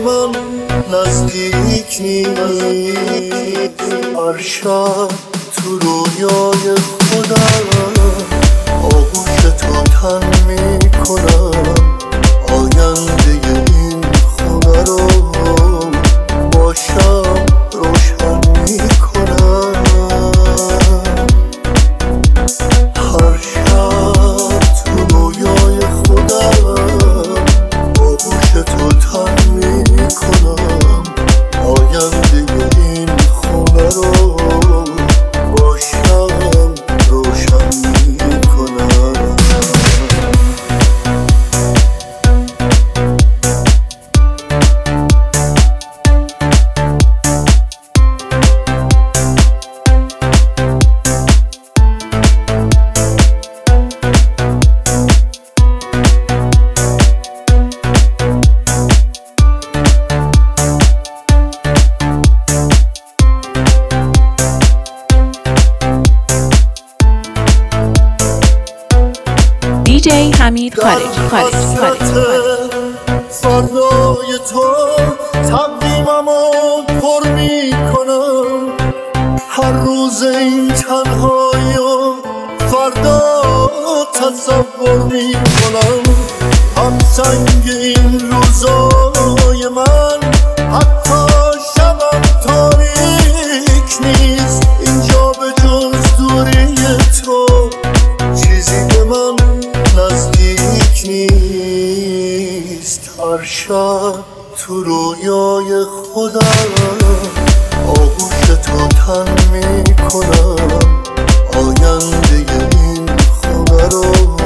من نزدیک نیست. هر شب تو رویای خودم آغوش تو تن میکنم. آینده این خونه رو با شب روشن میکنم. هر شب تو رویای خودم آغوش تو تن میکنم. آینده این خونه رو با شب روشن میکنم. DJ حمید خارجی. فردای تو تقویممو پر میکنم. هر روز این تنهاییو فردا تصور میکنم. هم سنگ این روزای من حتی شبم تاریک نیست. اینجا به جز دوری تو چیزی به من نزدیک نیست. هر شب تو رویای خودم آغوش تو تن میکنم. آینده این خونه رو